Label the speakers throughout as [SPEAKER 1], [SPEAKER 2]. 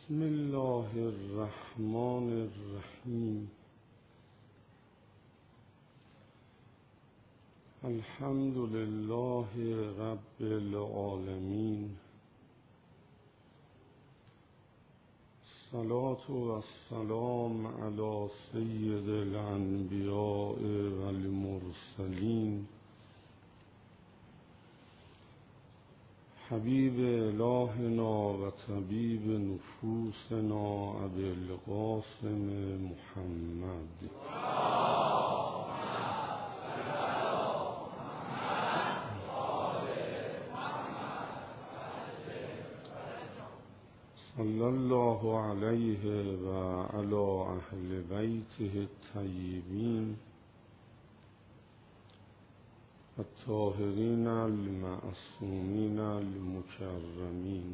[SPEAKER 1] بسم الله الرحمن الرحیم. الحمد لله رب العالمین. الصلاة والسلام علی سید الانبیاء والمرسلین حبیب الهنا و طبیب نفوسنا ابی القاسم محمد صلی الله علیه و علی اهل بیته الطیبین الطاهرین المعصومین المکرمین.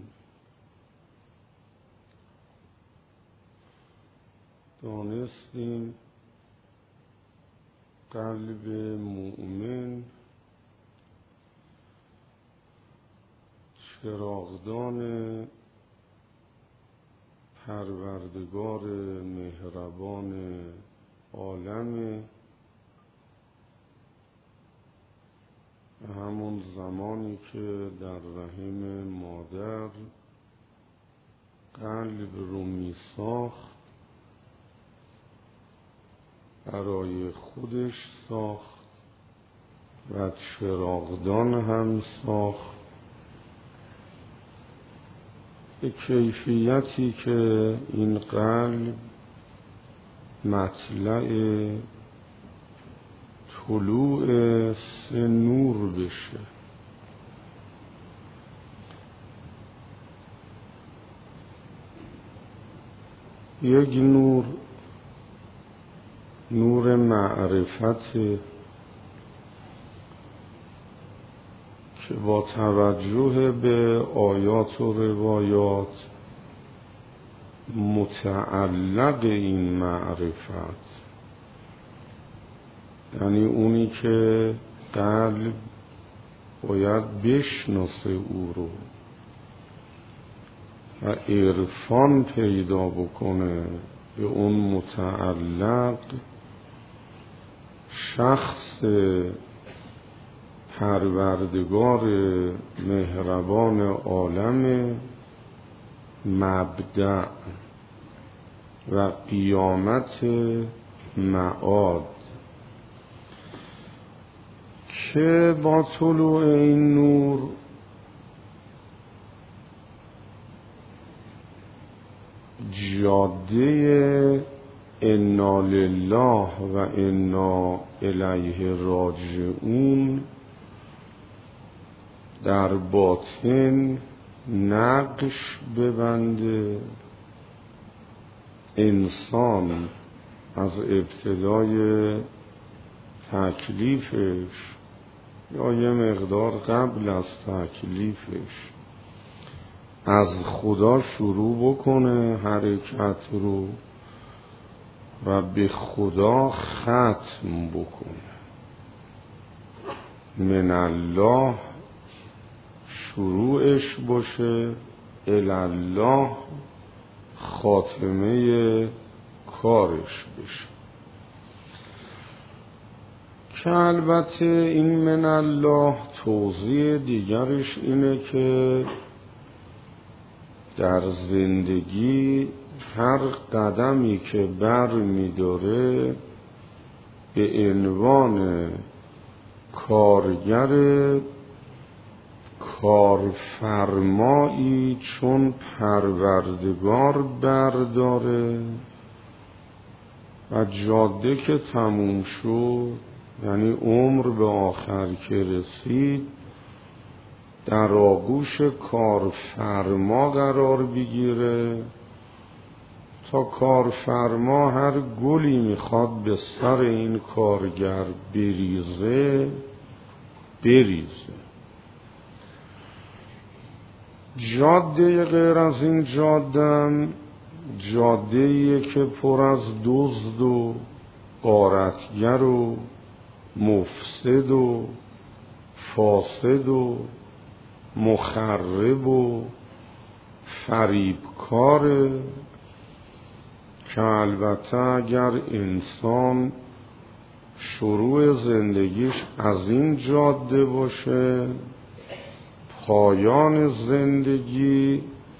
[SPEAKER 1] دانستیم قلب مؤمن چراغدان پروردگار مهربان عالم، همون زمانی که در رحم مادر قلب رو می ساخت برای خودش ساخت و چراغدان هم ساخت به کیفیتی که این قلب مطلع طلوع سه نور بشه. یک نور، نور معرفت که با توجه به آیات و روایات متعلق این معرفت، یعنی اونی که قلب باید بشناسه او رو و عرفان پیدا بکنه به اون متعلق، شخص پروردگار مهربان عالم، مبدأ و قیامت معاد، که با طلوع این نور جاده انا لله و انا الیه راجعون در باطن نقش ببنده. انسان از ابتدای تکلیفش یا یه مقدار قبل از تکلیفش از خدا شروع بکنه حرکت رو و به خدا ختم بکنه. من الله شروعش باشه، الله خاتمه کارش بشه. که البته این من الله توضیح دیگرش اینه که در زندگی هر قدمی که بر می داره به عنوان کارگر کارفرمایی چون پروردگار برداره و جاده که تموم شد، یعنی عمر به آخر که رسید، در آغوش کارفرما قرار بگیره تا کارفرما هر گلی میخواد به سر این کارگر بریزه. جاده غیر از این جاده‌ام جاده‌ایه که پر از دزد و غارتگر و مفسد و فاسد و مخرب و فریبکاره که البته اگر انسان شروع زندگیش از این جاده باشه، پایان زندگی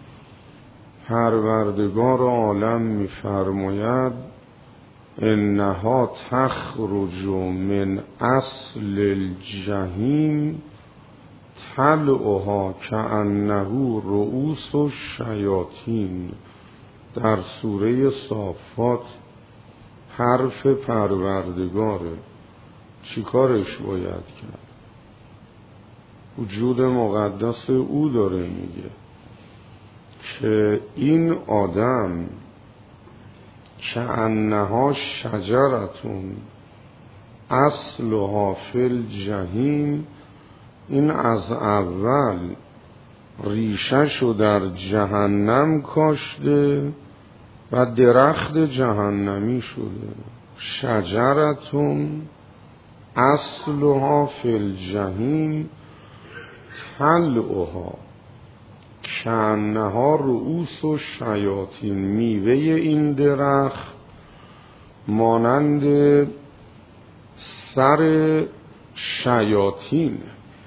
[SPEAKER 1] پروردگار عالم می‌فرماید انها تخرج من اصل الجحیم طلعها کأنه رؤوس الشیاطین. در سوره صافات حرف پروردگاره. چی کارش باید کرد؟ وجود مقدس او داره میگه که این آدم کأنها شجرتون اصلها فی الجحیم، این از اول ریشه‌شو در جهنم کاشته و درخت جهنمی شده. شجرتون اصلها فی الجحیم طلعها کأنها رؤوس الشیاطین. میوه این درخت مانند سر شیاطین.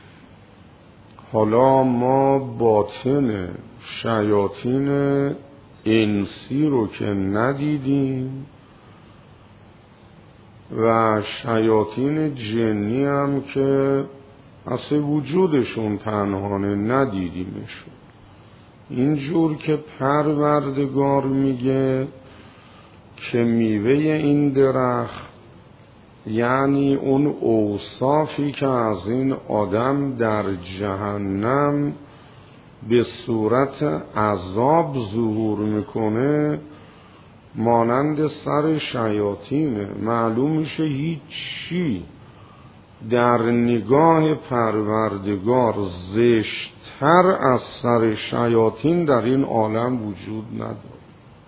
[SPEAKER 1] حالا ما باطن شیاطین انسی رو که ندیدیم و شیاطین جنی هم که اصلا وجودشون پنهانه ندیدیمشون. اینجور که پروردگار میگه که میوه این درخت، یعنی اون اوصافی که از این آدم در جهنم به صورت عذاب ظهور میکنه، مانند سر شیاطینه. معلوم میشه هیچی در نگاه پروردگار زشت‌تر از سر شیاطین در این عالم وجود نداره.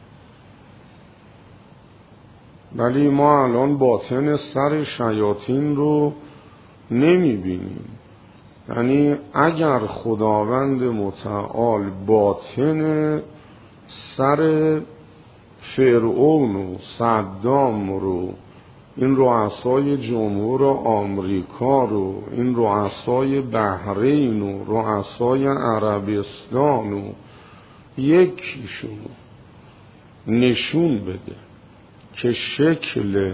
[SPEAKER 1] ولی ما الان باطن سر شیاطین رو نمیبینیم. یعنی اگر خداوند متعال باطن سر فرعون و صدام رو، این رؤسای جمهور آمریکا رو، این رؤسای بحرین و رؤسای عربستان و یکیشون نشون بده که شکل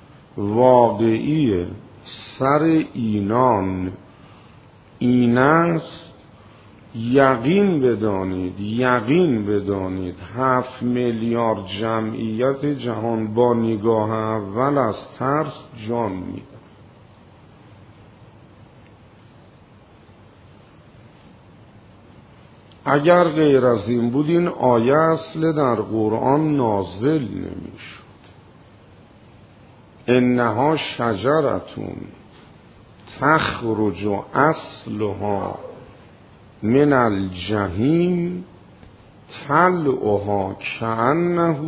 [SPEAKER 1] واقعی سر اینان این است، یقین بدانید 7 میلیارد جمعیت جهان با نگاه اول از ترس جان میدن. اگر غیر از این بود این آیه اصل در قرآن نازل نمیشد. انها شجرتون تخرج اصلها من الجحیم طلعها کأنه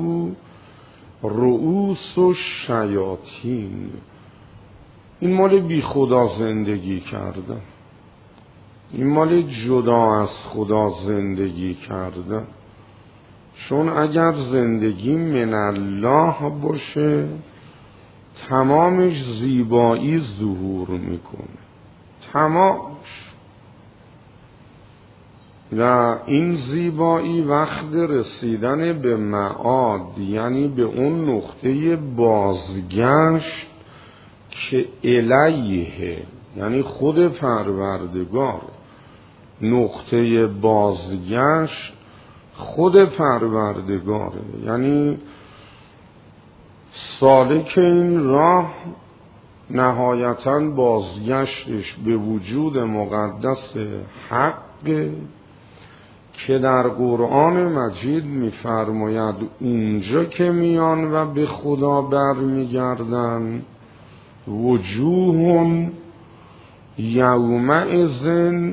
[SPEAKER 1] رؤوس الشیاطین. این مال بی خدا زندگی کردن، این مال جدا از خدا زندگی کردن. چون اگر زندگی من الله باشه تمامش زیبایی ظهور میکنه، تمامش. و این زیبایی وقت رسیدن به معاد، یعنی به اون نقطه بازگشت که الیه، یعنی خود پروردگار، نقطه بازگشت خود پروردگاره. یعنی سالک این راه نهایتاً بازگشتش به وجود مقدس حق که در قرآن مجید می‌فرماید اونجا که میان و به خدا برمیگردن وجوه یومئذ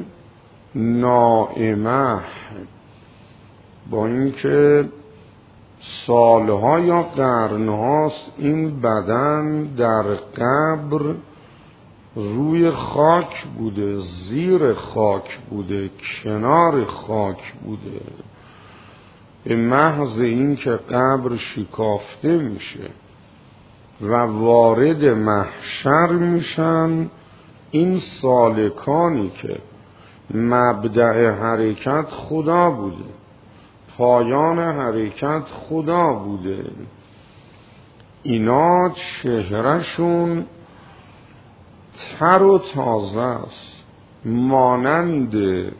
[SPEAKER 1] نائمه، با اینکه سالها یا قرنهاست این بدن در قبر روی خاک بوده، زیر خاک بوده، کنار خاک بوده، به محض این که قبر شکافته میشه و وارد محشر میشن، این سالکانی که مبدأ حرکت خدا بوده، پایان حرکت خدا بوده، اینا چهرهشون تر و تازه است، مانند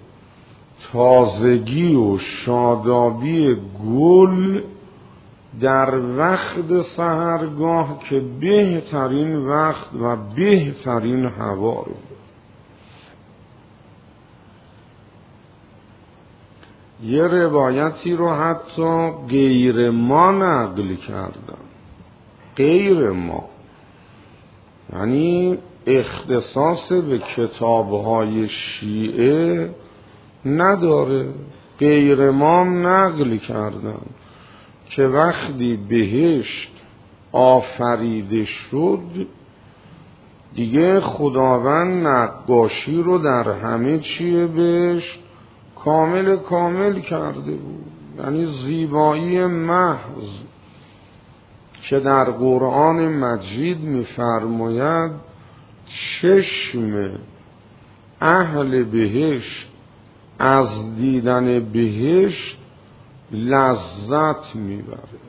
[SPEAKER 1] تازگی و شادابی گل در وقت سحرگاه که بهترین وقت و بهترین هوا رو. یه روایتی رو حتی غیر ما نقل کردن، غیر ما، یعنی اختصاص به کتابهای شیعه نداره، غیر ما نقل کردن که وقتی بهشت آفریده شد دیگه خداوند نقاشی رو در همه چیه بهشت کامل کرده بود، یعنی زیبایی محض که در قرآن مجید می‌فرماید چشم اهل بهشت از دیدن بهشت لذت میبره.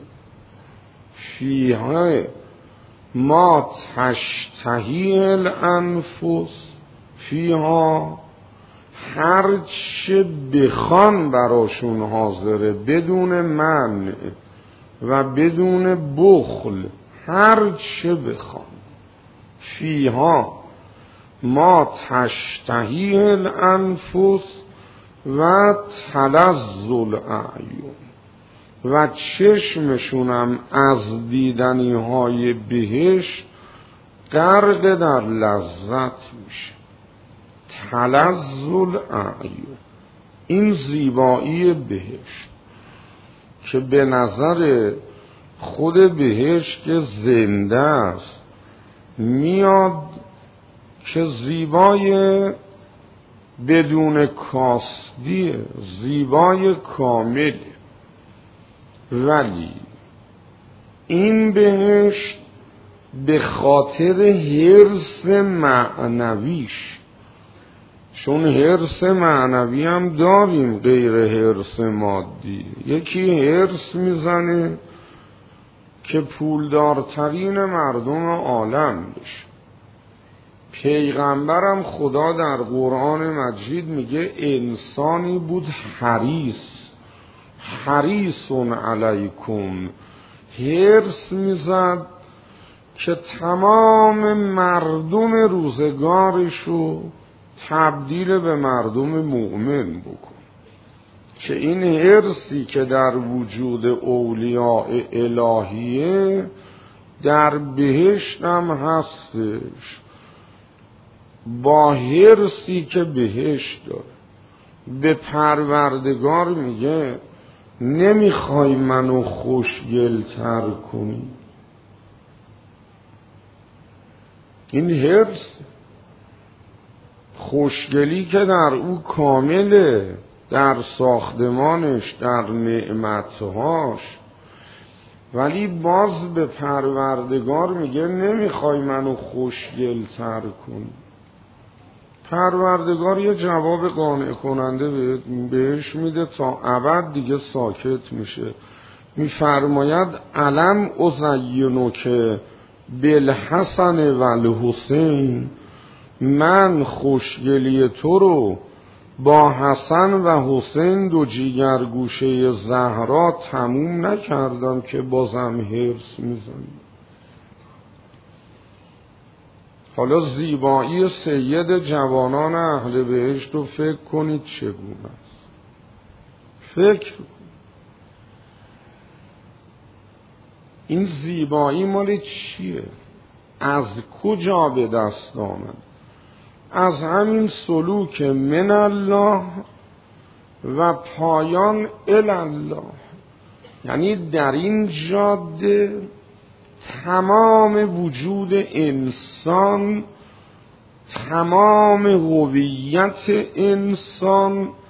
[SPEAKER 1] فیها ما تشتهی الانفس، فیها هر چه بخوان براشون حاضره، بدون منع و بدون بخل، هر چه بخوان. فیها ما تشتهی الانفس و تلذ الاعین، و چشمشونم از دیدنی های بهشت غرق در لذت میشه. تلذ الاعین، این زیبایی بهشت که به نظر خود بهشت که زنده است میاد که زیبای بدون کاسدیه، زیبای کامل، ولی این بهشت به خاطر حرص معنویش، چون حرص معنوی هم داریم غیر حرص مادی، یکی حرص میزنه که پولدارترین مردم عالم بشه. پیغمبرم خدا در قرآن مجید میگه انسانی بود حریص علیکم، حرص میزد که تمام مردم روزگارشو تبدیل به مردم مؤمن بکن، که این حرصی که در وجود اولیاء الهیه در بهشت هم هستش، با حرصی که بهشت داره به پروردگار میگه نمیخوای منو خوشگل‌تر کنی. این حرص، خوشگلی که در او کامله، در ساختمانش، در نعمتهاش، ولی باز به پروردگار میگه نمیخوای منو خوشگل‌تر کنی. پروردگار یه جواب قانع کننده بهش میده تا ابد دیگه ساکت میشه. میفرماید علم ازینو که بالحسن و الحسین، من خوشگلی تو رو با حسن و حسین دو جیگرگوشه زهرا تموم نکردم که بازم حرص میزنی. حالا زیبایی سید جوانان اهل بهشت رو فکر کنید چگونه است. فکر کنید این زیبایی مال چیه؟ از کجا به دست آمد؟ از همین سلوک من الله و پایان الله. یعنی در این جاده تمام وجود انسان، تمام هویت انسان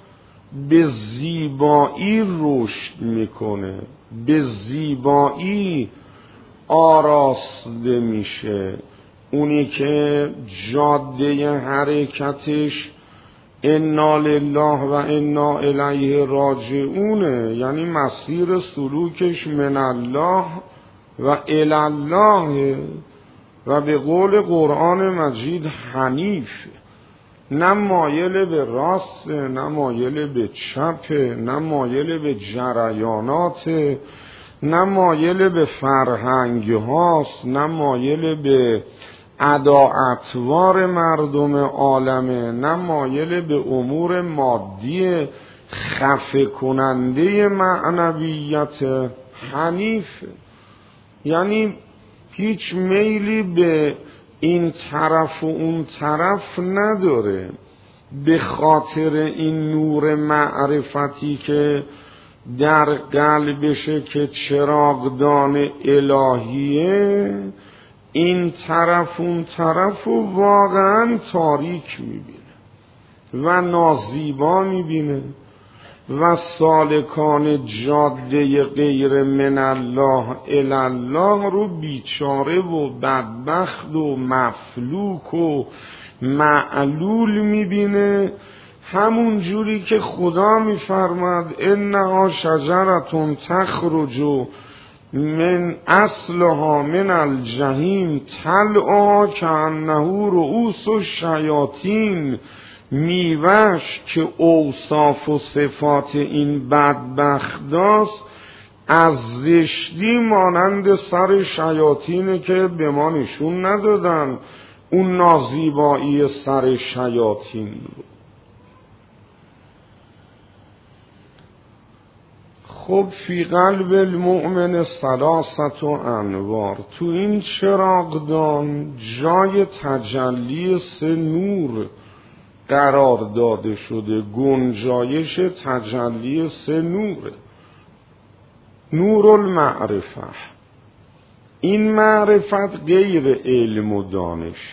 [SPEAKER 1] به زیبایی رشد میکنه، به زیبایی آراسته میشه. اونی که جاده حرکتش انا لله و انا الیه راجعونه، یعنی مسیر سلوکش من الله و الی الله و به قول قرآن مجید حنیف، نه مایل به راست، نه مایل به چپ، نه مایل به جریانات، نه مایل به فرهنگ هاست، نه مایل به اطوار مردم عالمه، نه مایل به امور مادی خفه کننده معنویت. حنیف یعنی هیچ میلی به این طرف و اون طرف نداره. به خاطر این نور معرفتی که در قلبشه که چراغدان الهیه، این طرف اون طرف رو واقعا تاریک میبینه و نازیبا میبینه و سالکان جاده غیر من الله الی الله رو بیچاره و بدبخت و مفلوک و معلول میبینه، همون جوری که خدا میفرماد انها شجرتون تخرج من اصلها من الجحیم طلعها کانه رؤوس الشیاطین، میوه‌اش که اوصاف و صفات این بدبختاست از زشتی مانند سر شیاطینه که به ما نشون ندادن اون نازیبایی سر شیاطین رو. خب فی قلب المؤمن ثلاثه انوار، تو این چراغدان جای تجلی سه نور قرار داده شده، گنجایش تجلی سه نوره. نور المعرفه، این معرفت غیر علم و دانش،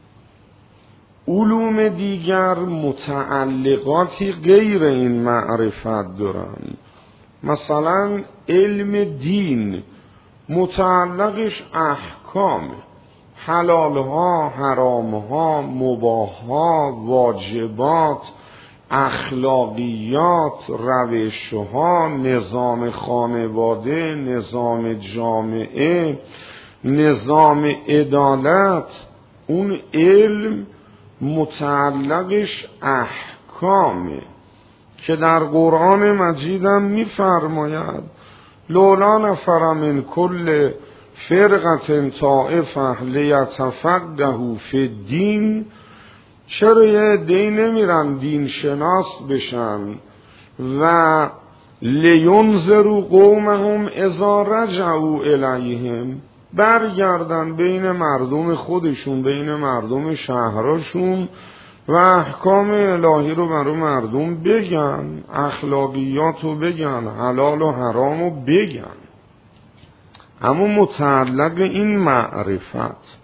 [SPEAKER 1] علوم دیگر متعلقاتی غیر این معرفت دارن. مثلا علم دین متعلقش احکامه، حلالها، حرامها، مباحها، واجبات، اخلاقیات، روشها، نظام خانواده، نظام جامعه، نظام عدالت. اون علم متعلقش احکامه که در قرآن مجیدم میفرماید لولا نفر من کل فرقة طائفة لیتفقهوا فی الدین، چرا یه عده‌ای نمیرن دین شناس بشن و لینذروا قومهم اذا رجعوا الیهم، برگردن بین مردم خودشون، بین مردم شهرشون و احکام الهی رو برای مردم بگن، اخلاقیات رو بگن، حلال و حرام رو بگن. اما متعلق این معرفت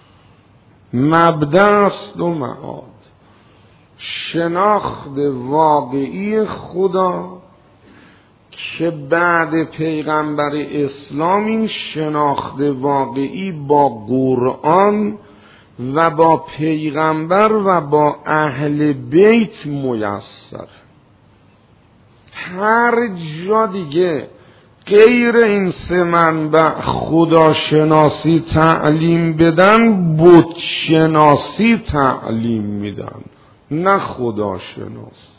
[SPEAKER 1] مبدأ است و معاد، شناخت واقعی خدا که بعد پیغمبر اسلام این شناخت واقعی با قرآن و با پیغمبر و با اهل بیت میسر. هر جا دیگه غیر این سه منبع خدا شناسی تعلیم بدن، بت شناسی تعلیم میدن، نه خدا شناسی.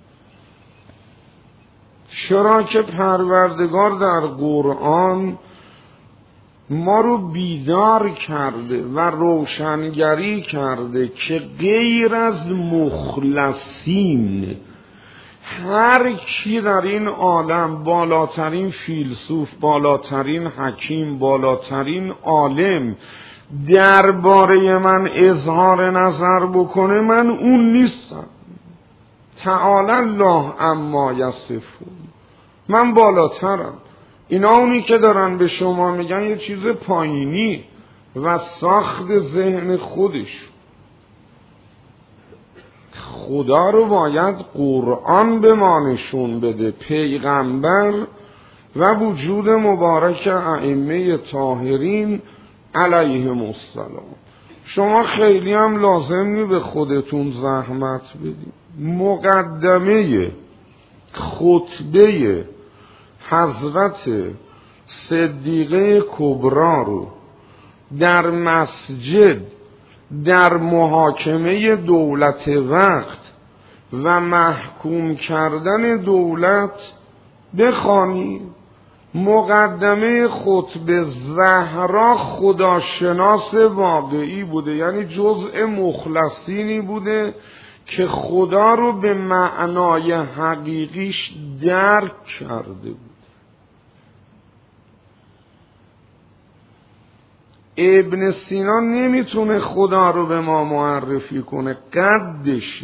[SPEAKER 1] چرا که پروردگار در قرآن ما رو بیدار کرده و روشنگری کرده که غیر از مخلصین، هر کی در این عالم، بالاترین فیلسوف، بالاترین حکیم، بالاترین عالم درباره من اظهار نظر بکنه، من اون نیستم. تعالی الله عما یصفون، من بالاترم. اینا اونی که دارن به شما میگن یه چیز پایینی و ساخت ذهن خودش. خدا رو باید قرآن به ما نشون بده، پیغمبر و وجود مبارک ائمه طاهرین علیهم السلام. شما خیلی هم لازم نی به خودتون زحمت بدید. مقدمه خطبه حضرت صدیقه کبرا رو در مسجد در محاکمه دولت وقت و محکوم کردن دولت بخوانید. مقدمه خطبه زهرا خداشناس واقعی بوده، یعنی جزء مخلصینی بوده که خدا رو به معنای حقیقیش درک کرده بود. ابن سینا نمیتونه خدا رو به ما معرفی کنه، قدش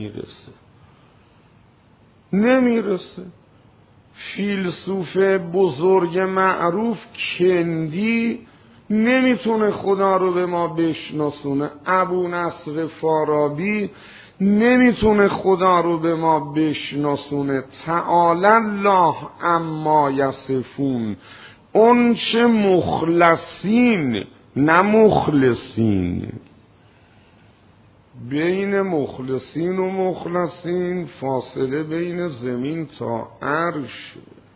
[SPEAKER 1] نمیرسه. فیلسوف بزرگ معروف کندی نمیتونه خدا رو به ما بشناسونه. ابو نصر فارابی نمیتونه خدا رو به ما بشناسونه. تعالی الله عما یصفون. اون چه مخلصین نه مخلصین. بین مخلصین و مخلصین فاصله بین زمین تا عرش.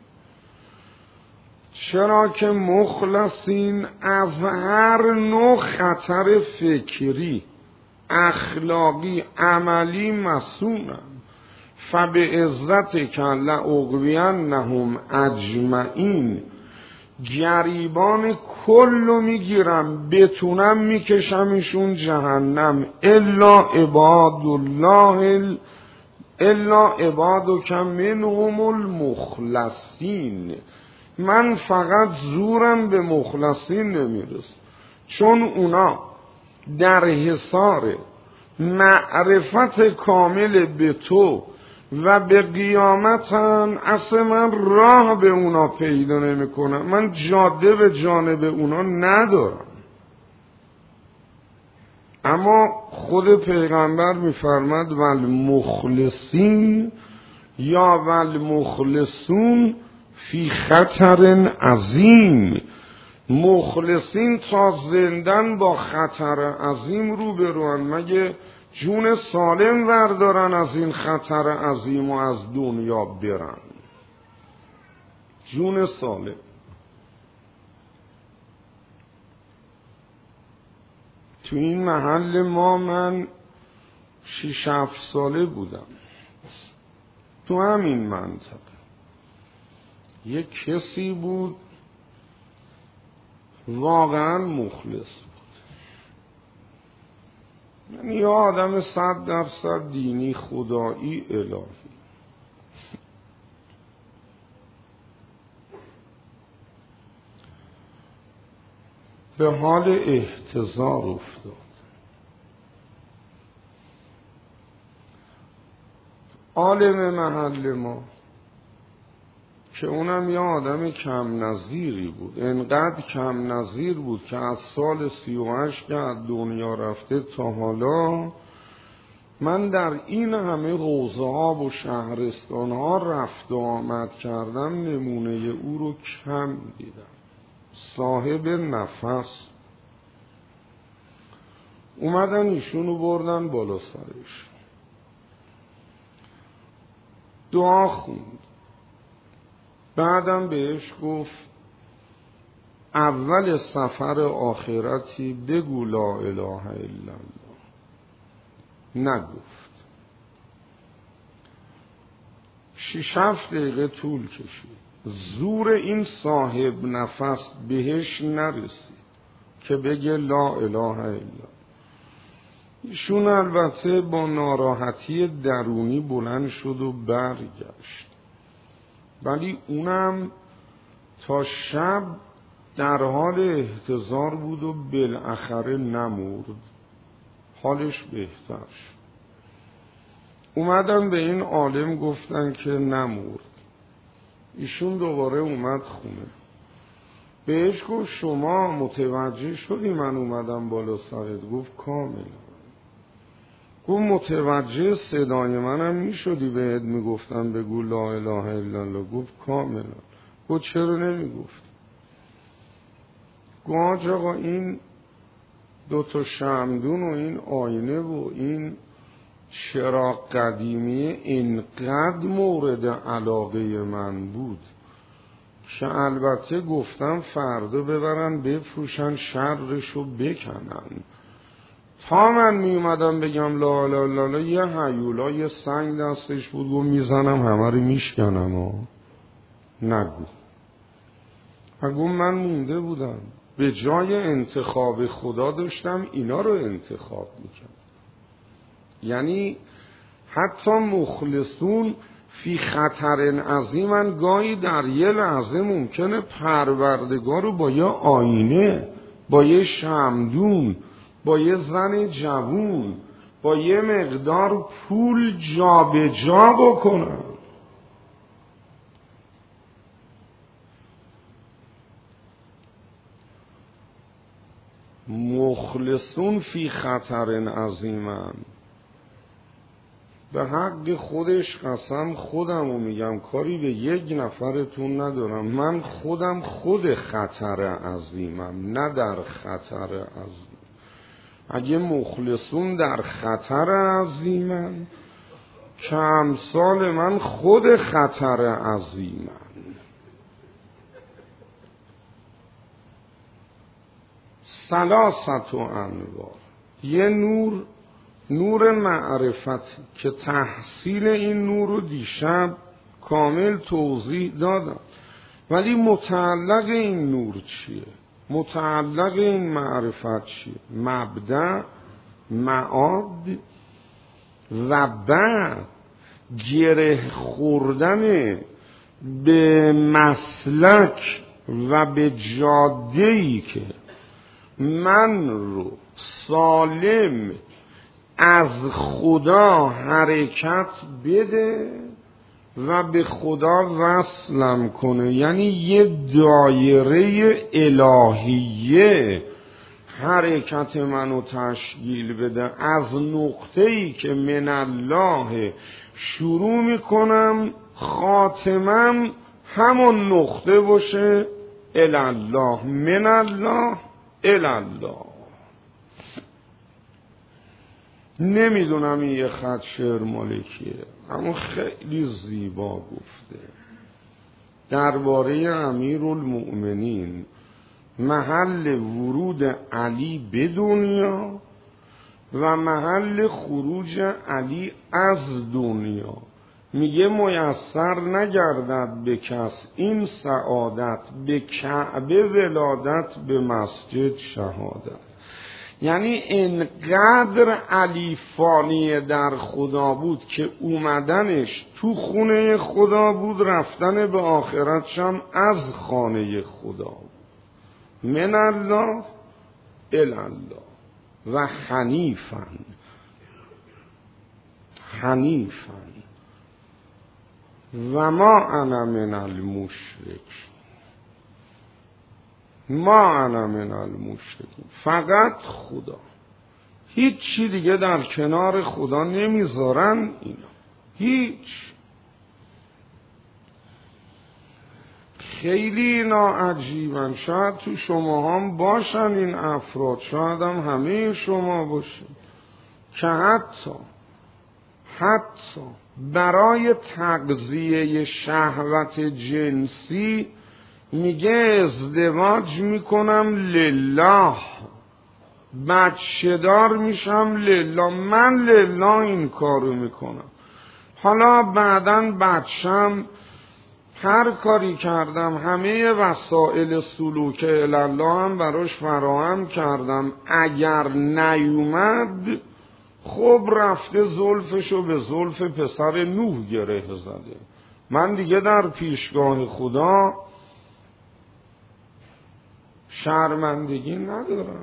[SPEAKER 1] چرا که مخلصین از هر نوع خطر فکری، اخلاقی، عملی معصومن. فبعزتک لأغوینهم اجمعین. گریبان کلو میگیرم، بتونم میکشمشون جهنم. الا عبادک منهم المخلصین. من فقط زورم به مخلصین نمیرسه، چون اونا در حصار معرفت کامل به تو و به قیامتن. اصلا من راه به اونا پیدا نمی کنم، من جاده به جانب اونا ندارم. اما خود پیغمبر میفرماد والمخلصین یا والمخلصون فی خطر عظیم. مخلصین تا زندن با خطر عظیم روبروان. مگه جون سالم وردارن از این خطر عظیم و از دنیا برن؟ جون سالم. تو این محل ما من 6-7 ساله بودم، تو همین منطقه یک کسی بود واقعا مخلص بود، یعنی یه آدم 100% دینی، خدایی، الهی. به حال احتضار افتاد. عالم محل ما که اونم یه آدم کم نظیری بود، انقدر کم نظیر بود که از سال 38 که از دنیا رفته تا حالا من در این همه حوزه ها و شهرستان ها رفت و آمد کردم، نمونه او رو کم دیدم. صاحب نفس. اومدن ایشونو بردن بالا سرش، دعا خوند. بعدم بهش گفت اول سفر آخرتی بگو لا اله الا الله. نگفت. 6-7 دقیقه طول کشید. زور این صاحب نفس بهش نرسید که بگه لا اله الا الله. ایشون البته با ناراحتی درونی بلند شد و برگشت، ولی اونم تا شب در حال احتضار بود و بالاخره نمرد، حالش بهتر شد. اومدن به این عالم گفتن که نمرد. ایشون دوباره اومد خونه، بهش گفت شما متوجه شدی من اومدم بالا سرت؟ گفت کاملا. گفت متوجه صدای منم میشدی بهت میگفتم بگو لا اله الا الله؟ گفت کاملا. گفت چرا نمیگفت؟ گفت آقا این دوتا شمدون و این آینه و این چراغ قدیمی اینقدر مورد علاقه من بود که البته گفتم فردا ببرن بفروشن شرشو بکنن. تا من می اومدم بگم لا لا لا لا یه هیولا یه سنگ دستش بود و میزنم همه رو میشکنم و نگو. اگه من مونده بودم به جای انتخاب خدا داشتم اینا رو انتخاب میکنم. یعنی حتی مخلصون فی خطر عظیمن، گاهی در یه لحظه ممکنه پروردگار رو با یه آینه، با یه شمدون، با یه زن جوون، با یه مقدار پول جا به جا بکنن. مخلصون فی خطر عظیمن. به حق خودش قسم خودمو میگم، کاری به یک نفرتون ندارم. من خودم خود خطر عظیمم، نه در خطر عظیم. اگه مخلصون در خطر عظیمن که امثال من خود خطر عظیمن. ثلاثه انوار، یه نور معرفت که تحصیل این نور رو دیشب کامل توضیح دادم. ولی متعلق این نور چیه؟ متعلق این معرفت چیه؟ مبدأ، معاد و بعد گره خوردن به مسلک و به جاده‌ای که من رو سالم از خدا حرکت بده و به خدا وصلم کنه. یعنی یه دایره الهیه حرکت منو تشکیل بده. از نقطه‌ای که من الله شروع میکنم خاتمم همون نقطه باشه الله، من الله الله. نمیدونم این یه خط شعر مالکیه اما خیلی زیبا گفته درباره امیرالمؤمنین. محل ورود علی به دنیا و محل خروج علی از دنیا. میگه میسر نگردد به کس این سعادت، به کعبه ولادت، به مسجد شهادت. یعنی انقدر علی فانی در خدا بود که اومدنش تو خونه خدا بود، رفتن به آخرتش هم از خانه خدا بود. من الله الله و حنیفن و ما انا من المشرک، ما انا من المشرکین. فقط خدا، هیچ چی دیگه در کنار خدا نمیذارن اینا، هیچ. خیلی اینا عجیبن. شاید تو شما هم باشن این افراد، شاید هم همه شما باشن که حتی برای تغذیه شهوت جنسی میگه ازدواج میکنم لله، بچه دار میشم لله، من لله این کارو میکنم. حالا بعدن بچم هر کاری کردم، همه وسایل سلوک الله هم براش فراهم کردم، اگر نیومد خب رفته زلفشو به زلف پسر نوح گره زده. من دیگه در پیشگاه خدا شرمندگی ندارم.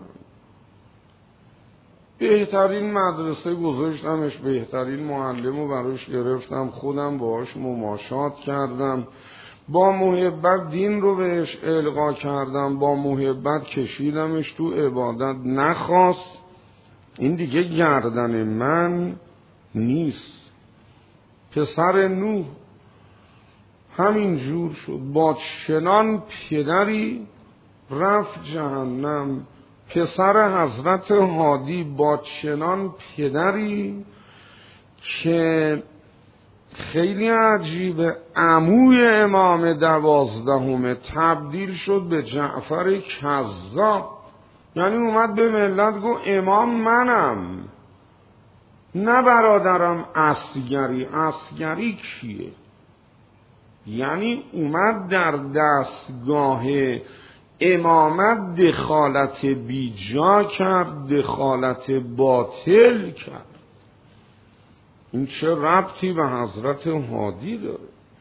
[SPEAKER 1] بهترین مدرسه گذاشتمش، بهترین معلمو براش گرفتم، خودم باهاش مماشات کردم، با محبت دین رو بهش القا کردم، با محبت کشیدمش تو عبادت، نخواست این دیگه گردن من نیست. پسر نوح همین جور شد، با چنان پدری رفت جهنم. پسر حضرت هادی با چنان پدری که خیلی عجیبه، عموی امام 12 تبدیل شد به جعفر کذاب. یعنی اومد به ملت گفت امام منم، نه برادرم اصغری. اصغری کیه؟ یعنی اومد در دستگاه امامت دخالت بیجا کرد، دخالت باطل کرد. این چه ربطی به حضرت هادی داره؟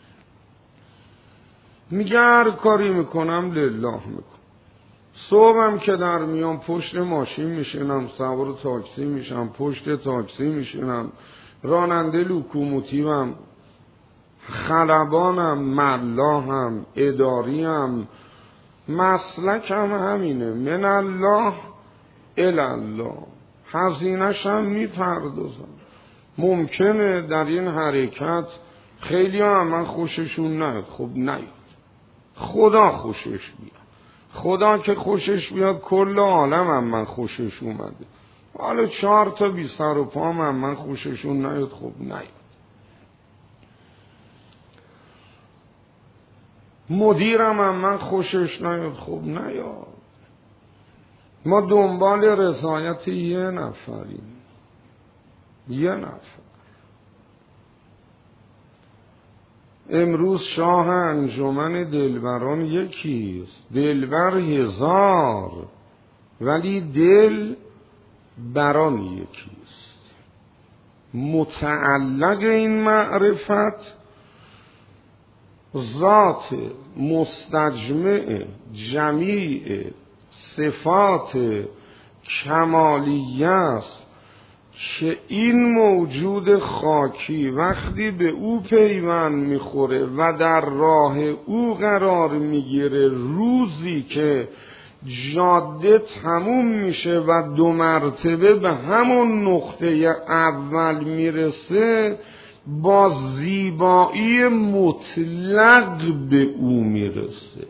[SPEAKER 1] میگه هر کاری میکنم لله میکنم. صبحم که در میام پشت ماشین میشینم، سوار تاکسی میشم، پشت تاکسی میشینم، راننده لوکوموتیوم، خلبانم، ملاحم، اداریم، مسلکم همینه، من الله الله. هزینه‌شم میپردازم. ممکنه در این حرکت خیلی هم من خوششون نیاد، خب نیاد، خدا خوشش بیاد. خدا که خوشش بیاد کل عالم هم من خوشش اومده. حالا 4 تا بی سر و پام هم من خوششون نیاد، خب نیاد. مدیرم هم من خوشش نیاد، خب نیاد. ما دنبال رضایت یه نفریم، یه نفر. امروز شاه انجمن دلبران یکیست، دلبر 1000 ولی دل بران یکیست. متعلق این معرفت ذات مستجمع جمیع صفات کمالیه است که این موجود خاکی وقتی به او پیوند میخوره و در راه او قرار میگیره، روزی که جاده تموم میشه و 2 مرتبه به همون نقطه اول میرسه، با زیبایی مطلق به او میرسه.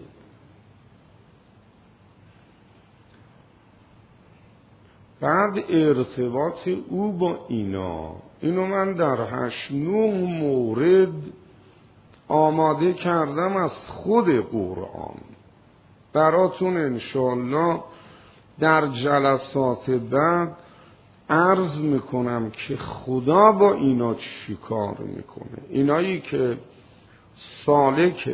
[SPEAKER 1] بعد ارتباط او با اینو من در 8-9 مورد آماده کردم از خود قرآن براتون. انشالله در جلسات بعد عرض میکنم که خدا با اینا چی کار میکنه. اینایی که سالک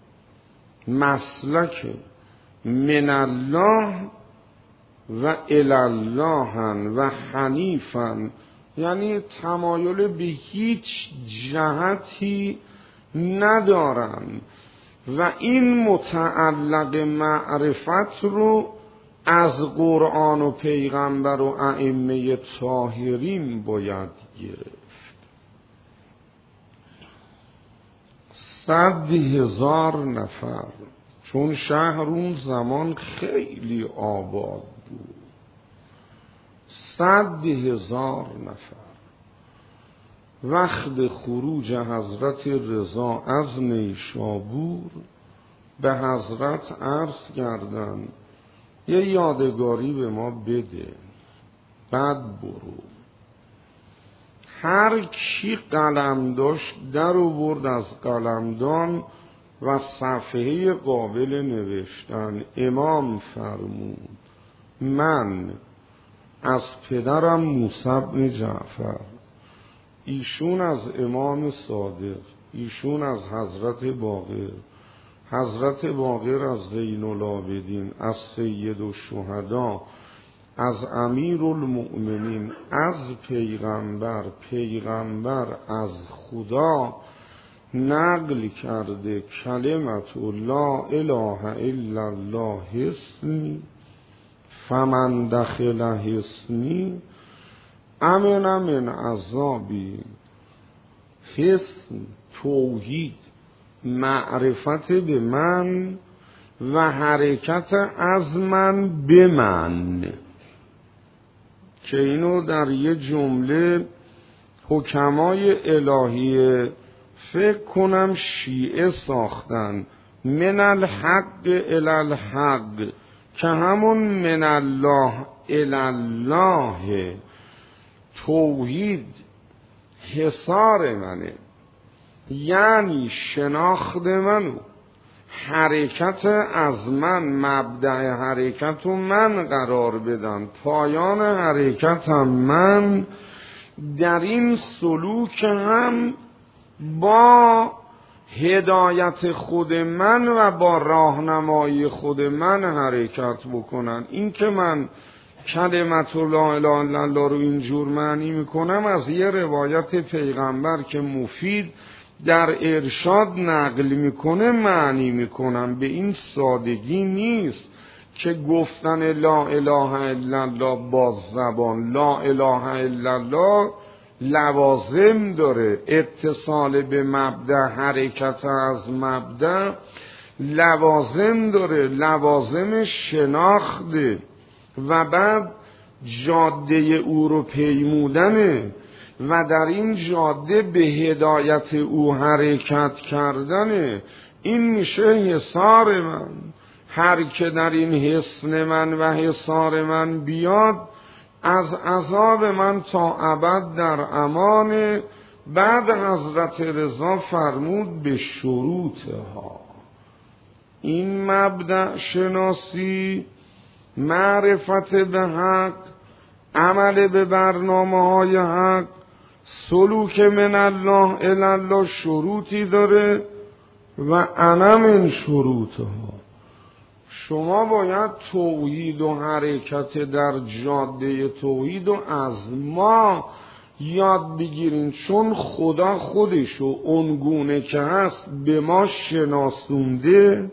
[SPEAKER 1] مسلک من الله و الاللهن و حنیفن، یعنی تمایل به هیچ جهتی ندارن و این متعلق معرفت رو از قرآن و پیغمبر و ائمه طاهرین باید گرفت. 100,000 نفر، چون شهر اون زمان خیلی آباد بود. 100,000 نفر وقت خروج حضرت رضا از نیشابور به حضرت عرض کردند یه یادگاری به ما بده، بعد برو. هر کی قلم داشت در آورد از قلمدان و صفحه قابل نوشتن. امام فرمود من از پدرم موسی بن جعفر، ایشون از امام صادق، ایشون از حضرت باقر، حضرت باقر از زین العابدین، از سید الشهدا، از امیر المؤمنین، از پیغمبر، پیغمبر از خدا نقل کرده کلمت لا اله الا الله حسنی فمن دخل حسنی امن من عذابی. حسن توحید، معرفت به من و حرکت از من به من. که اینو در یه جمله حکمای الهیه فکر کنم شیعه ساختن، من الحق الی الحق، که همون من الله الی الله، توحید حصار منه، یعنی شناخت منو، حرکت از من، مبدأ حرکت من قرار بدن، پایان حرکتم من، در این سلوک هم با هدایت خود من و با راهنمایی خود من حرکت بکنن. این که من کلمت لا اله الا الله رو اینجور معنی میکنم از یه روایت پیغمبر که مفید در ارشاد نقل میکنه معنی میکنم، به این سادگی نیست که گفتن لا اله الا الله با زبان. لا اله الا الله لوازم داره، اتصال به مبدأ، حرکت از مبدأ لوازم داره، لوازم شناخته و بعد جاده او رو پیمودنه و در این جاده به هدایت او حرکت کردنه. این میشه حصار من. هر که در این حصن من و حصار من بیاد از عذاب من تا ابد در امان. بعد حضرت رضا فرمود به شروطها، این مبدأ شناسی، معرفت به حق، عمل به برنامه‌های حق، سلوک من الله الی الله شروطی داره و انا من شروطها. شما باید توحید و حرکت در جاده توحید و از ما یاد بگیرین، چون خدا خودشو اونگونه که هست به ما شناسونده،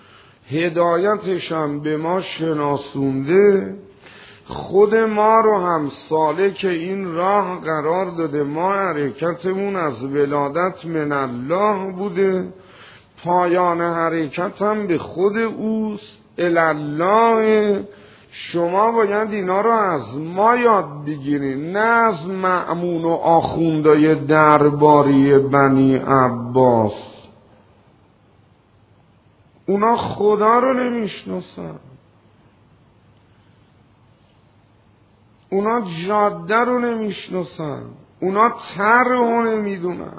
[SPEAKER 1] هدایتش هم به ما شناسونده، خود ما رو هم سالک این راه قرار داده. ما حرکتمون از ولادت من الله بوده، پایان حرکت هم به خود اوست، الله. شما باید اینا رو از ما یاد بگیرین، نه از مأمون و آخوندای درباری بنی عباس. اونا خدا رو نمیشناسن، اونا جاده رو نمیشناسن، اونا طرح رو نمیدونن،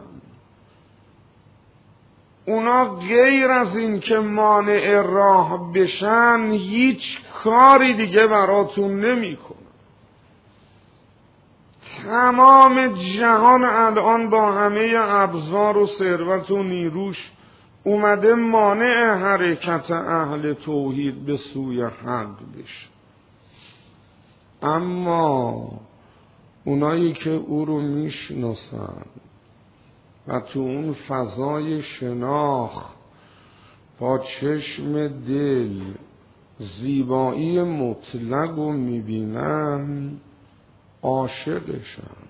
[SPEAKER 1] اونا غیر از این که مانع راه بشن هیچ کاری دیگه براتون نمیکنن. تمام جهان الان با همه ابزار و ثروت و نیروش اومده مانع حرکت اهل توحید به سوی حق بشه، اما اونایی که او رو میشناسن و تو اون فضای شناخت با چشم دل زیبایی مطلق رو میبینن، عاشقشن،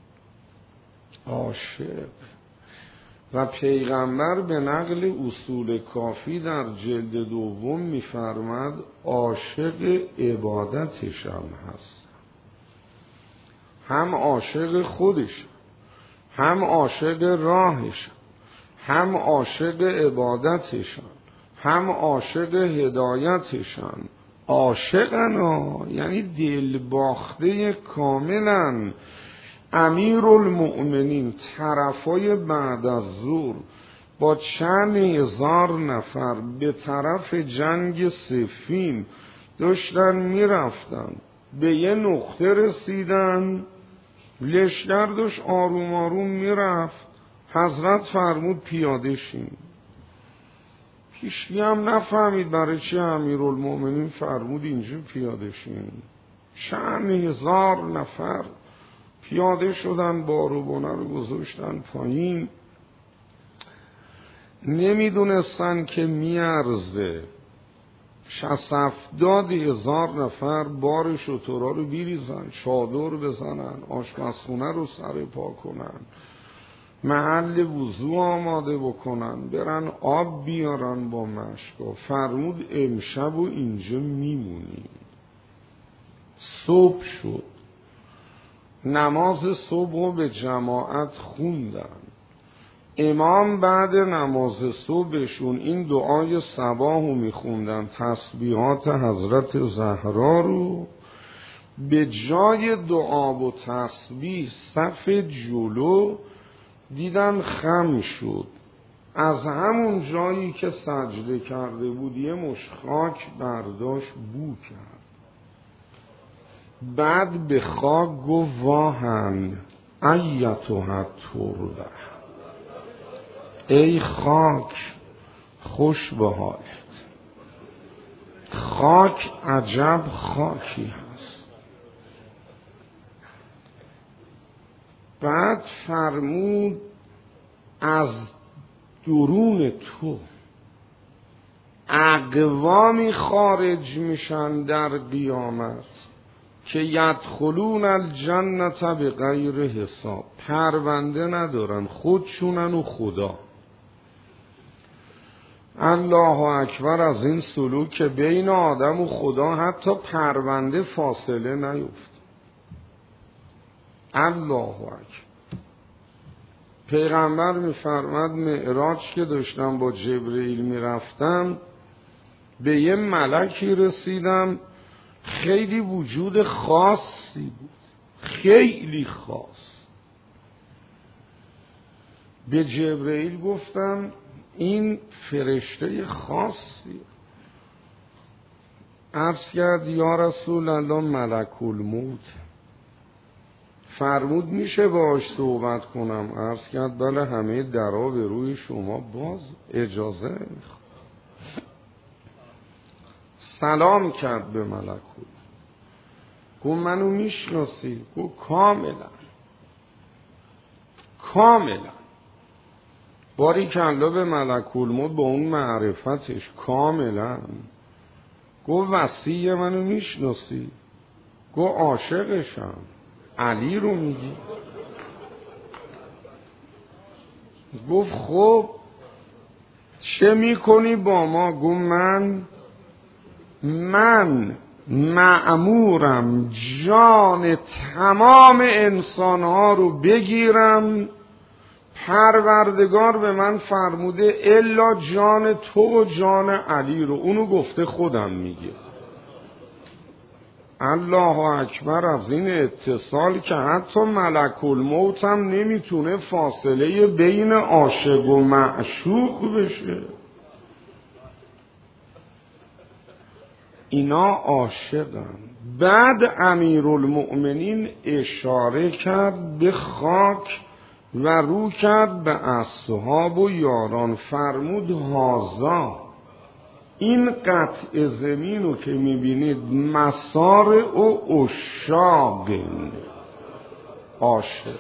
[SPEAKER 1] عاشق. و پیغمبر به نقل اصول کافی در جلد دوم میفرماد عاشق عبادتش هم هست، هم عاشق خودش، هم عاشق راهش، هم عاشق عبادتشن، هم عاشق هدایتشن. عاشقن ها، یعنی دل باخته کاملا. امیر المؤمنین طرفای بعد از ظهر با چند هزار نفر به طرف جنگ صفین داشتن میرفتن، به یه نقطه رسیدن، لشکر داشت آروم آروم میرفت، حضرت فرمود پیاده شین. هیچکی هم نفهمید برای چی امیرالمؤمنین فرمود اینجا پیاده شین. چند هزار نفر پیاده شدن، باروبونه رو گذاشتن پایین، نمیدونستن که میارزه 60-70 نفر بار شترها رو بیریزن، چادر بزنن، آشپزخونه رو سر پا کنن، محل وضو آماده بکنن، برن آب بیارن با مشکا. فرمود امشب و اینجا میمونیم. صبح شد، نماز صبح رو به جماعت خوندن. امام بعد نماز صبحشون این دعای صباح رو میخوندن، تسبیحات حضرت زهرا رو. به جای دعا و تسبیح صف جلو دیدن خم شد، از همون جایی که سجده کرده بود یه مشت خاک برداشت بو کرد. بعد به خاک گفت واهن ایتها تربه، ای خاک خوش به حالت، خاک عجب خاکی هست. بعد فرمود از درون تو اقوامی خارج میشن در قیامت که یدخلون الجنت به غیر حساب، پرونده ندارن، خودشونن و خدا. الله اکبر از این سلوک که بین آدم و خدا حتی پرونده فاصله نیفت. الله اکبر. پیغمبر میفرماد معراج که داشتم با جبرئیل میرفتم به یه ملکی رسیدم، خیلی وجود خاصی بود، خیلی خاص. به جبرئیل گفتم این فرشته خاصی. عرض کرد یا رسول الله ملک الموت. فرمود میشه باهاش صحبت کنم؟ عرض کرد بله، همه درها به روی شما باز، اجازه میخواد. سلام کرد به ملک الموت، گفت منو میشناسی؟ گفت کاملا. باریکالله به ملک الموت با اون معرفتش کاملا. گفت وصی منو میشناسی؟ گفت عاشقشم. علی رو میگی؟ گفت خب چه میکنی با ما؟ گفت من مأمورم جان تمام انسانها رو بگیرم، پروردگار به من فرموده الا جان تو و جان علی رو. اونو گفته خودم میگه. الله اکبر از این اتصال که حتی ملک الموت هم نمیتونه فاصله بین عاشق و معشوق بشه. اینا عاشقن. بعد امیرالمؤمنین اشاره کرد به خاک و رو کرد به اصحاب و یاران، فرمود هازا، این قطع زمینو که میبینید مسار و عشاق عاشق.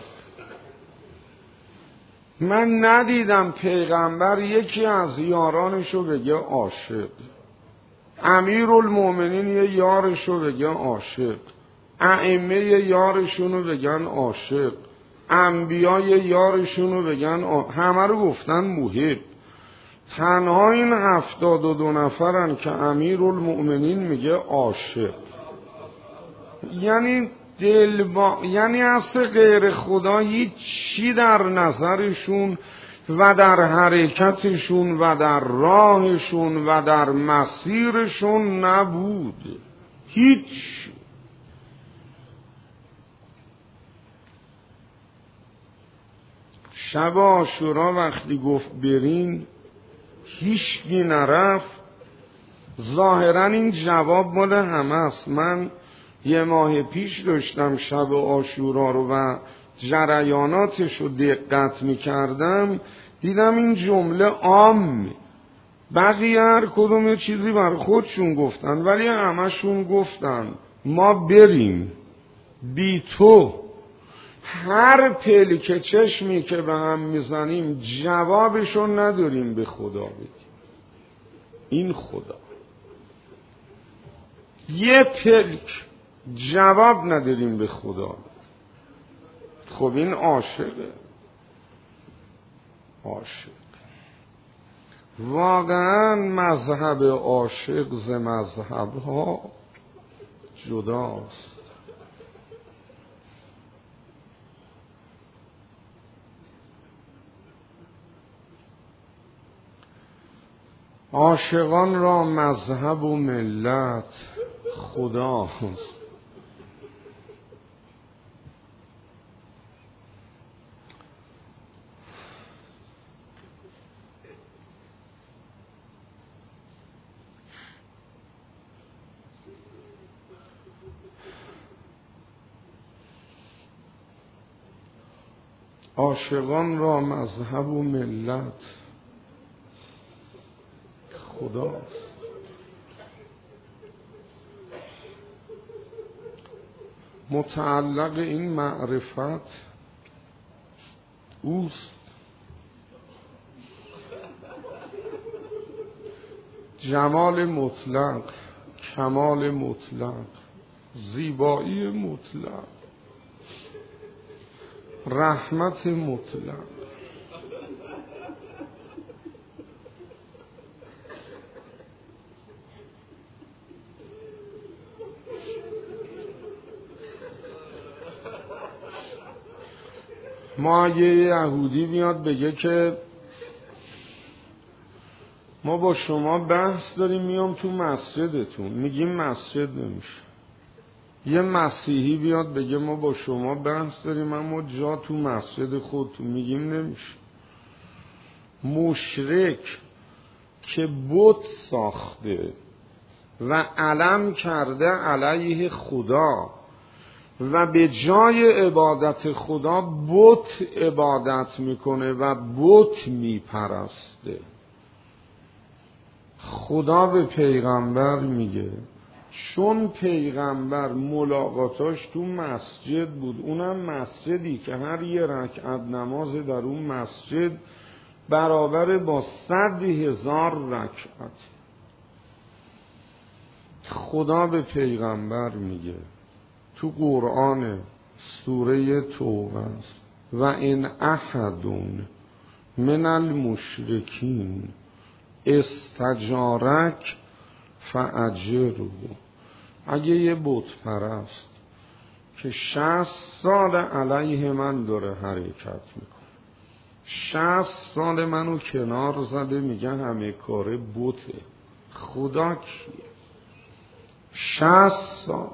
[SPEAKER 1] من ندیدم پیغمبر یکی از یارانشو بگه عاشق، امیرالمؤمنین یه یارشو بگه عاشق، ائمه یارشونو بگن عاشق، انبیا یارشونو بگن همه رو گفتن محب. تنها این 72 نفرن که امیرالمؤمنین میگه عاشق. یعنی یعنی اصل غیر خدا هیچ چی در نظرشون و در حرکتشون و در راهشون و در مسیرشون نبود. هیچ. شب عاشورا وقتی گفت برین هیچکی نرفت. ظاهرا این جواب مال همه است. من یه ماه پیش داشتم شب عاشورا رو و جریاناتش رو دقت میکردم، دیدم این جمله عام، بقیه هر کدوم یه چیزی بر خودشون گفتن ولی همشون گفتن ما بریم بی تو هر پلک چشمی که به هم میزنیم جوابشون نداریم به خدا بدیم. این خدا یه پلک جواب نداریم به خدا. خب این عاشقه. عاشق واقعا مذهب عاشق ز مذهب ها جداست. عاشقان را مذهب و ملت خداست. عاشقان را مذهب و ملت خداست. متعلق این معرفت اوست. جمال مطلق، کمال مطلق، زیبایی مطلق، رحمت مطلق. ما یه یهودی بیاد بگه که ما با شما بحث داریم میام تو مسجدتون، میگیم مسجد نمیشه. یه مسیحی بیاد بگه ما با شما بحث داریم اما جا تو مسجد خودتون، میگیم نمیشه. مشرک که بت ساخته و علم کرده علیه خدا و به جای عبادت خدا بت عبادت میکنه و بت میپرسته، خدا به پیغمبر میگه چون پیغمبر ملاقاتاش تو مسجد بود، اونم مسجدی که هر یه رکعت نماز در اون مسجد برابر با 100,000 رکعت. خدا به پیغمبر میگه تو قرآن سوره توبه است و این احد من المشرکین استجارک فاجره. اگه یه بت پرست که 60 سال علیه من داره حرکت میکنه، 60 سال منو کنار زده، میگن همه کاره بته، خدا کیه؟ 60 سال.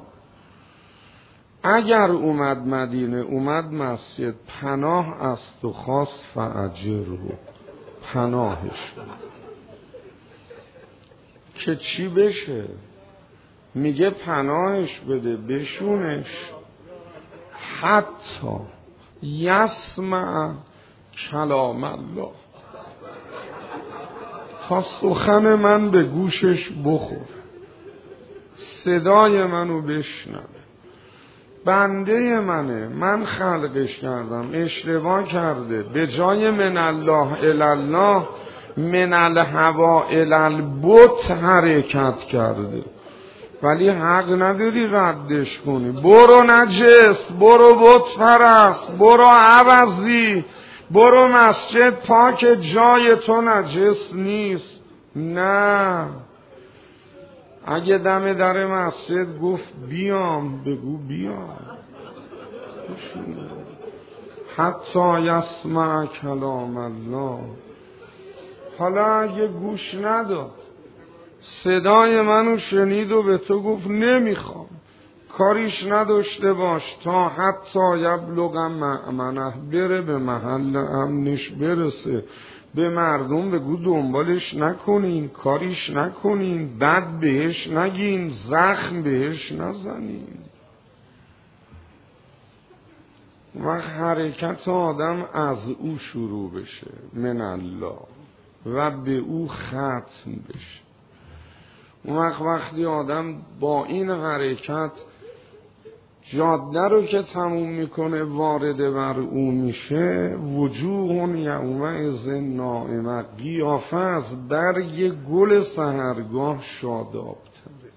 [SPEAKER 1] اگر اومد مدینه، اومد مسجد، پناه از تو خواست فاجره، پناهش که چی بشه؟ میگه پناهش بده، بشونش حتی یسمع کلام الله، تا سخن من به گوشش بخور، صدای منو بشنوه. بنده منه، من خلقش کردم، اشتباه کرده، به جای من الله الی من الهوا الی البت حرکت کرده، ولی حق نداری ردش کنی. برو نجس، برو بت پرست، برو عوضی، برو مسجد پاک، جای تو نجس نیست. نه، اگه دم در مسجد گفت بیام، بگو بیام، حتی یسمع کلام الله. حالا اگه گوش نداد، صدای منو شنید و به تو گفت نمیخوام، کاریش نداشته باش تا حتی یبلغ مأمنه، بره به محل امنش برسه. به مردم بگو دنبالش نکنین، کاریش نکنین، بد بهش نگین، زخم بهش نزنین. وقت حرکت آدم از او شروع بشه، من الله، و به او ختم بشه. اون وقتی آدم با این حرکت جاده رو که تموم میکنه وارد بر او میشه، وجوه یومئذ ناعمه، قیافه از برگ گل سحرگاه شاداب تره.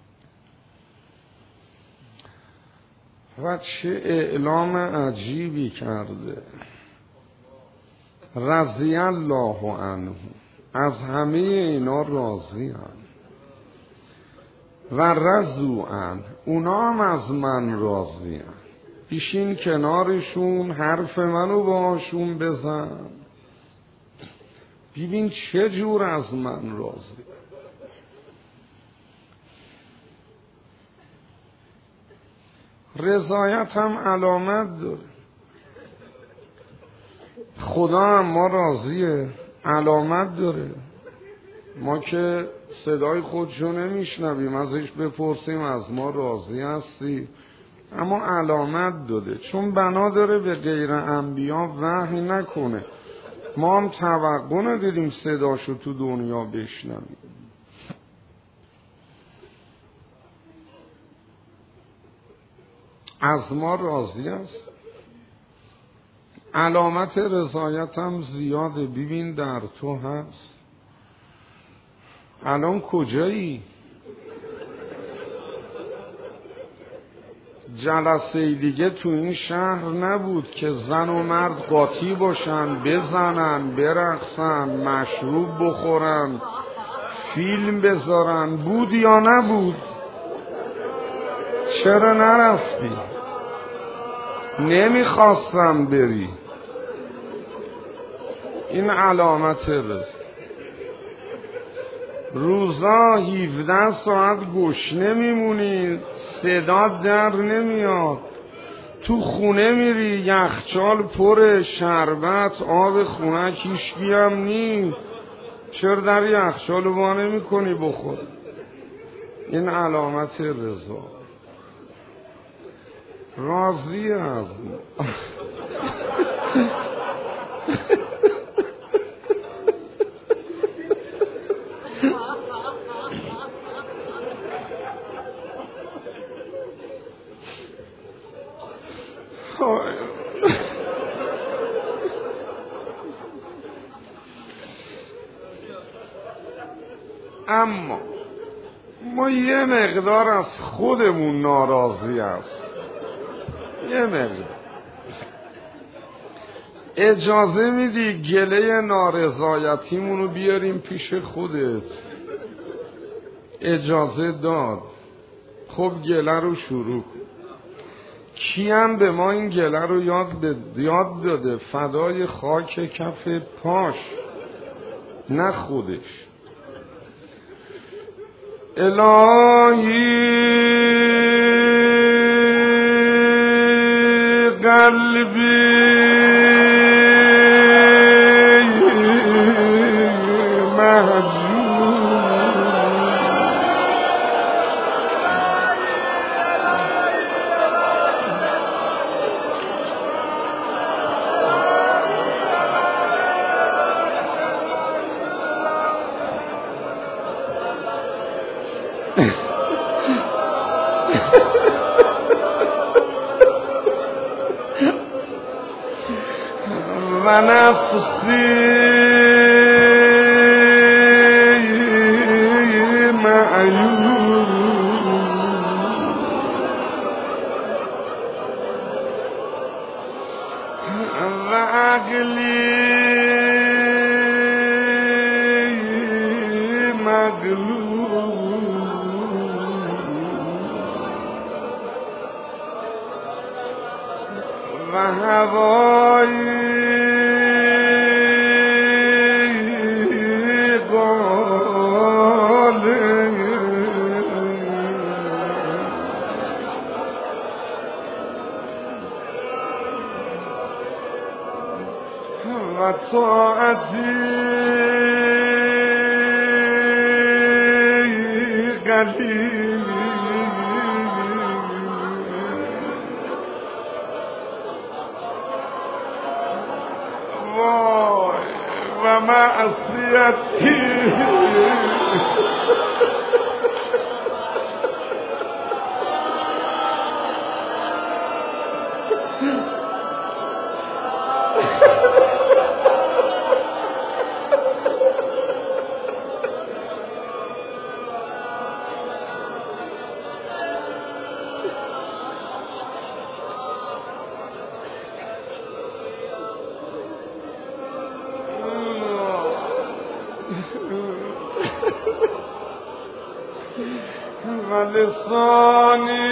[SPEAKER 1] و چه اعلام عجیبی کرده، رضی الله عنه، از همه اینا راضی هم، و رضوا عنه، اونا هم از من راضی هم. بیشین کنارشون، حرف منو باشون بزن. ببین چه جور از من راضی. رضایت هم علامت داره. خدا هم ما راضیه، علامت داره. ما که صدای خودشو نمیشنویم، ازش بپرسیم از ما راضی هستی، اما علامت داده، چون بنا داره به غیر انبیا وحی نکنه. ما هم توقع نداریم صداشو تو دنیا بشنویم. از ما راضی است. علامت رضایت هم زیاده. ببین در تو هست. الان کجایی؟ جلسه دیگه تو این شهر نبود که زن و مرد قاطی باشن، بزنن، برقصن، مشروب بخورن، فیلم بذارن؟ بود یا نبود؟ چرا نرفتی؟ نمیخواستم بری. این علامت رضا. روزا 17 ساعت گشنه میمونی، صدا در نمیاد، تو خونه میری یخچال پر شربت، آب خونه هیچکی هم نی، چرا در یخچال وا نمی‌کنی بخور؟ این علامت رضا. راضی از ما. اما ما یه مقدار از خودمون ناراضی است. یه مقدار. اجازه میدی گله نارضایتیمونو بیاریم پیش خودت؟ اجازه داد. خب گله رو شروع کن. کیم به ما این گله رو یاد داده؟ فدای خاک کف پاش، نه خودش. الهی قلبی مهجور و نفسی معیوب و عقلی مغلوب و هوایی و طاعتی قلیل وای و معصیتی و لسانی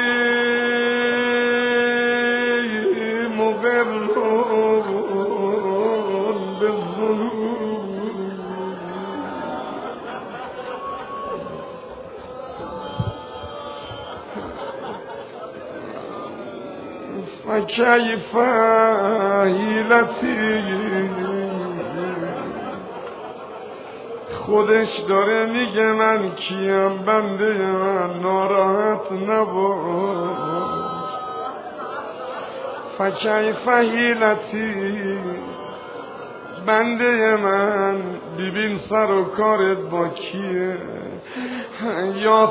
[SPEAKER 1] مقر بالذنوب و کیف حیلتی خودش داره میگه من کیم بنده من ناراحت نباش فکیف حیلتی بنده من ببین سر و کارت با کیه یا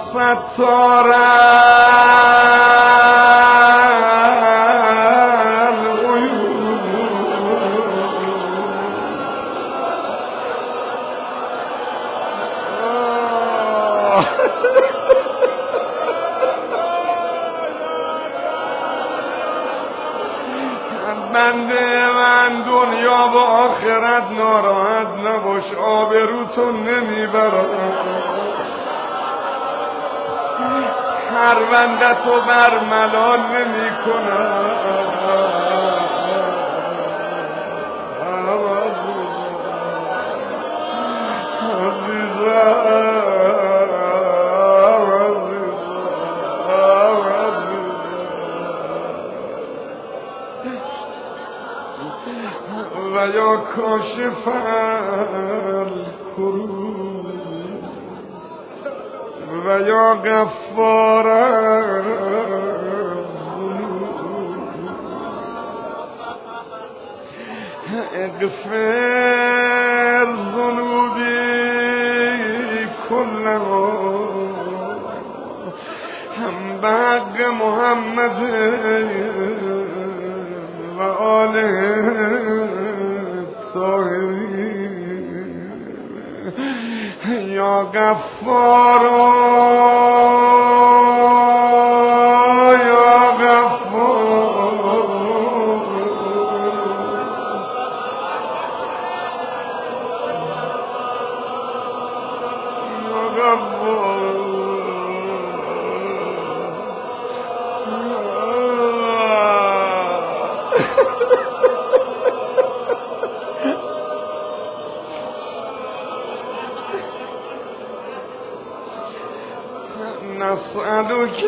[SPEAKER 1] بنده من دنیا و آخرت ناراحت نباش آبروتو نمیبرم هر بندتو بر ملال نمی کنم و یا کاشف الکروب و یا غفار اغفر ذنوبی کلها هم بق محمد و آله یا غفار یا غفار یا غفار نسألك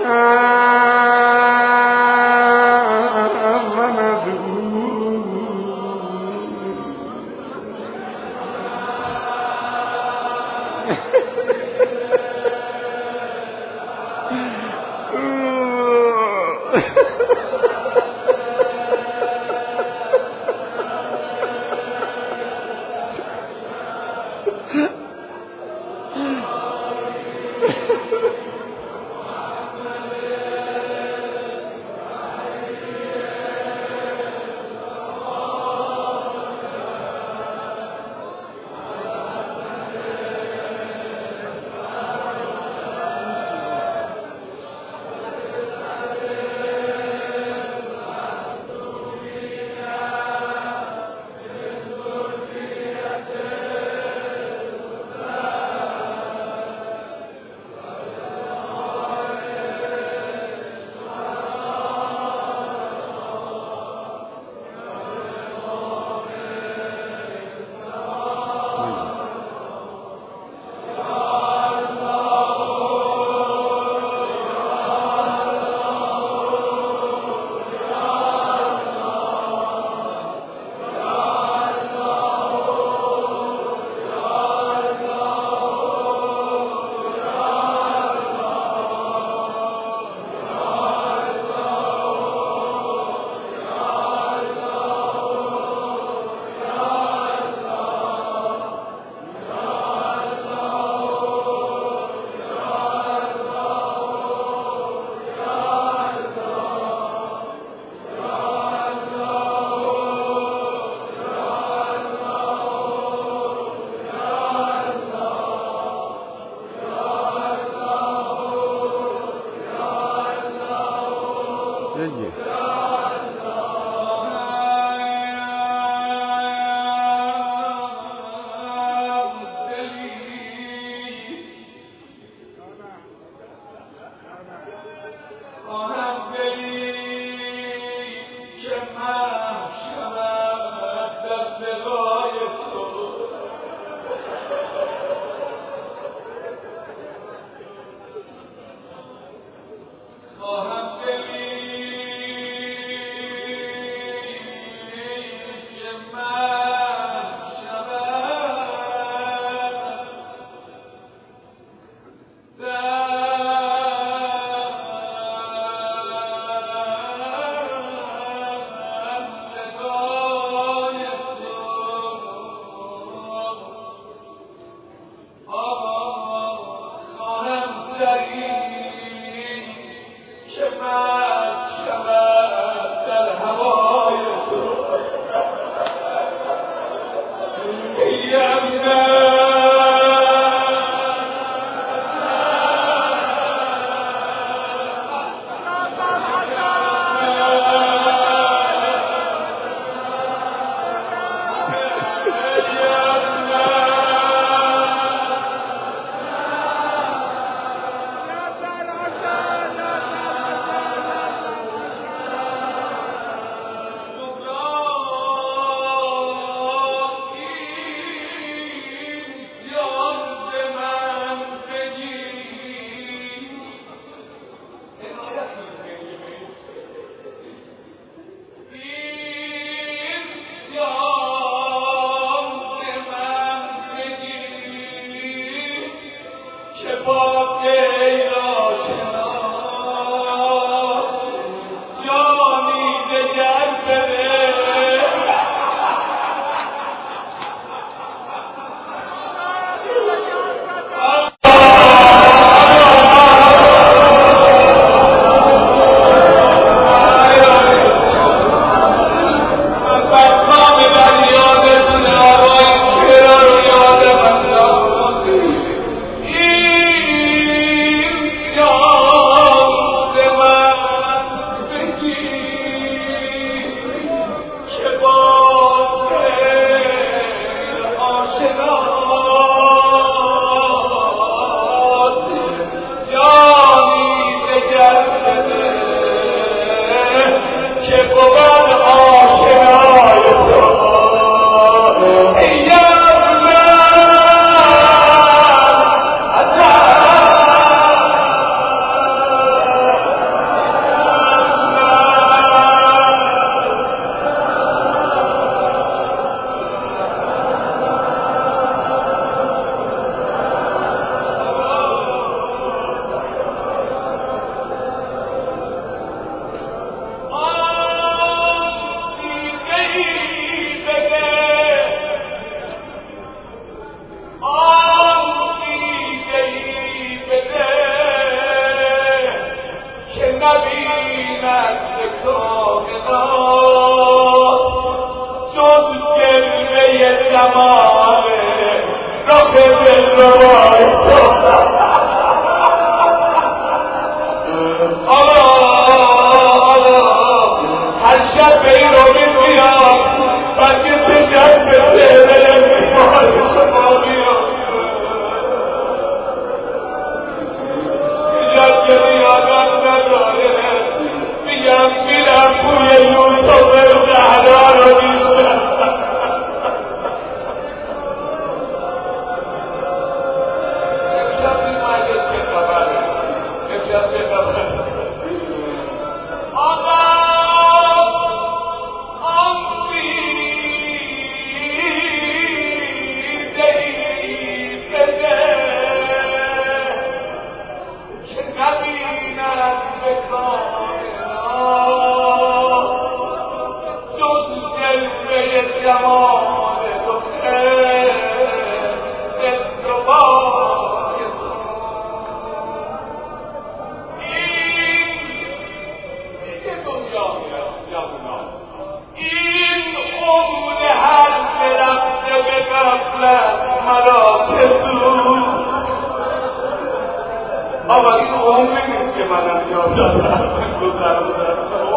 [SPEAKER 2] آقا این عمری نیست که من انجام دادم.